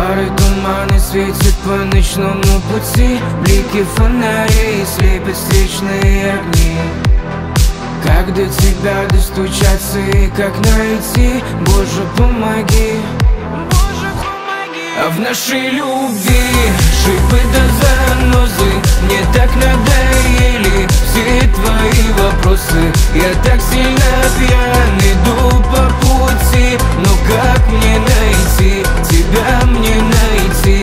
Фары туманы светят по ночному пути, блики фонарей слепят встречные огни. Как до тебя достучаться и как найти? Боже, помоги. А в нашей любви шипы да занозы мне так надоели все твои вопросы. Я так сильно пьян, иду по пути, но как мне найти тебя, мне найти?